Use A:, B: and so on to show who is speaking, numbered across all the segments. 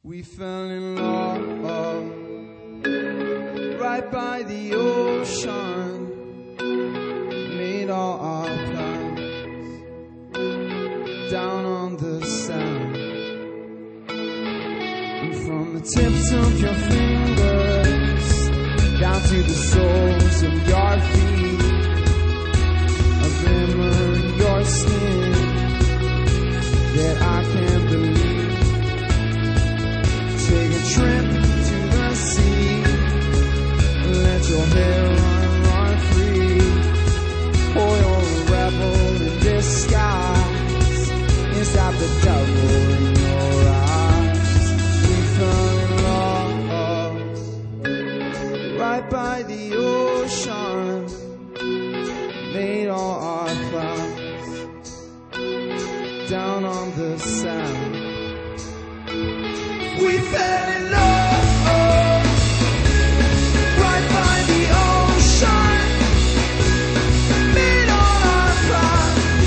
A: We fell in love right by the ocean, made all our plans down on the sand. And from the tips of your fingers down to the soles of your feet, a glimmer in your skin that I can't believe. Take a trip to the sea, let your hair run free. Oh, you're a rebel in disguise, inside the devil in your eyes. We fell in love right by the ocean, made all our plans down on the sand. We fell in love right by the ocean, made all our plans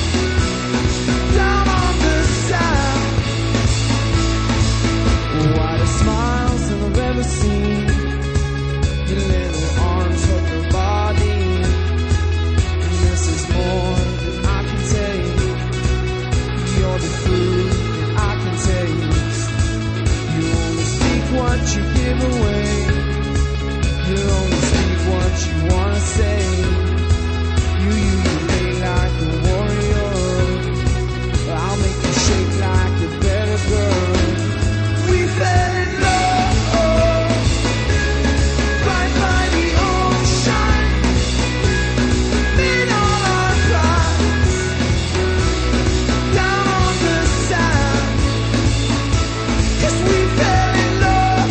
A: down on the sand. Whitest smiles that I've ever seen, your little arms hug your body, and this is more than I can take. You're the food that I can taste. What you give away, you only speak what you wanna say. You lay like a warrior, I'll make you shake like a better girl. We fell in love right by the ocean, made all our plans down on the sand. 'Cause we fell in love.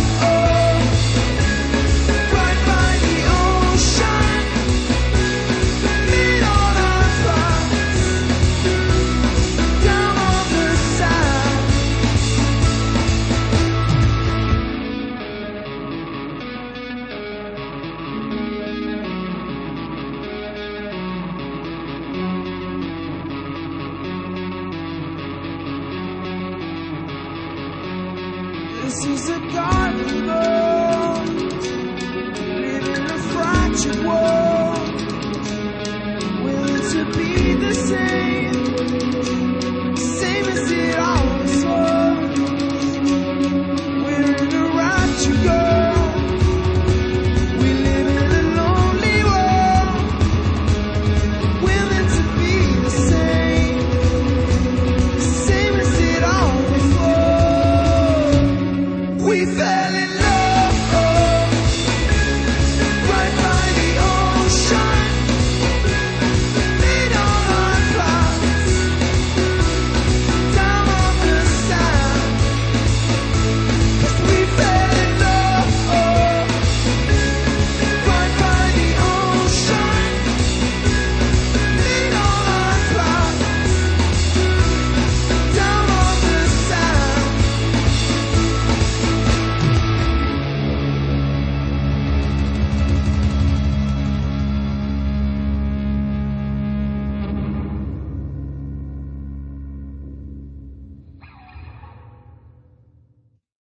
A: This is a garden, living in a fractured world.